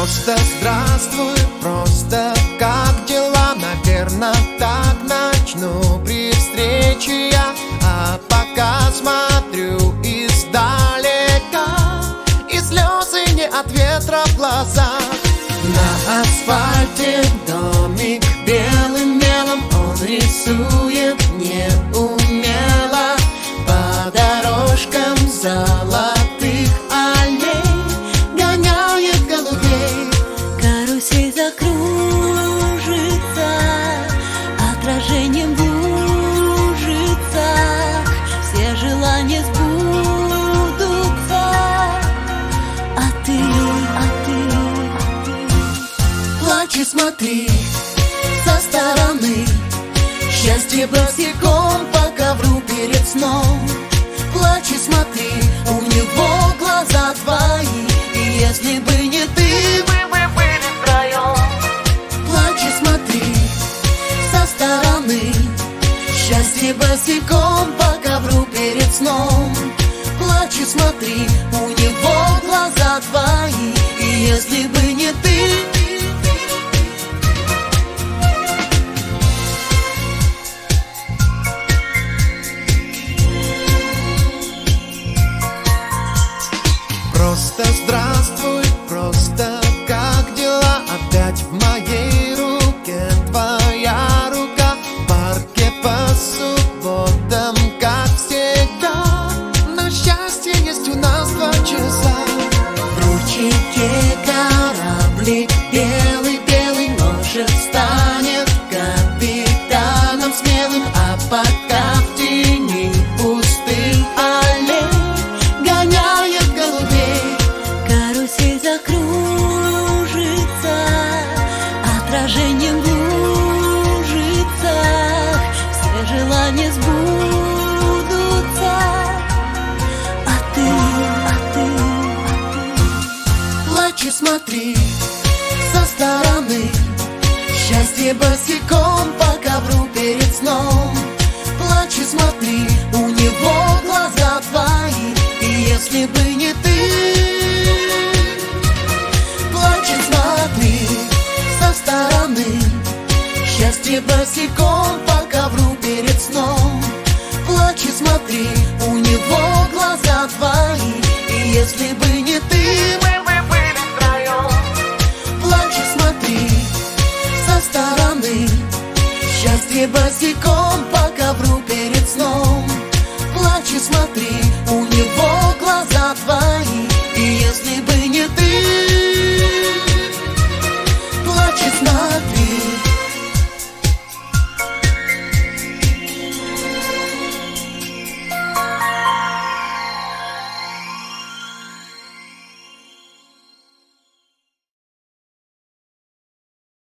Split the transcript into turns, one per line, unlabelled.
Просто здравствуй, просто как дела? Наверно, так начну при встрече я. А пока смотрю издалека, и слезы не от ветра в глазах. На асфальте домик белым мелом он рисует неумело по дорожкам золотых аллей, гоняет голубей.
Карусель закружится, отражением в лужицах, все желания сбудутся, а ты плачь и смотри со стороны. Счастье босиком по ковру перед сном. Плачь и смотри, у него глаза твои, и если бы не ты, мы бы были втроем. Плачь и смотри со стороны. Счастье босиком по ковру перед сном. Плачь и смотри, у него глаза твои, и если бы не ты.
Просто здравствуй, просто как дела? Опять в моей руке твоя рука. В парке по субботам, как всегда. На счастье есть у нас 2 часа.
В ручейке кораблик белый-белый, может, станет капитаном смелым. А пока в тени пустых аллей гоняет голубей. Карусель закружится, отражением в лужицах, все желания сбудутся, а ты плачь и смотри со стороны. Счастье босиком по ковру перед сном. Плачь и смотри, у него глаза твои, и если бы не ты. Плачь и смотри со стороны. Счастье босиком по ковру перед сном. Плачь и смотри, у него глаза твои, и если бы не ты, мы бы были втроем. Плачь и смотри со стороны. Счастье босиком по ковру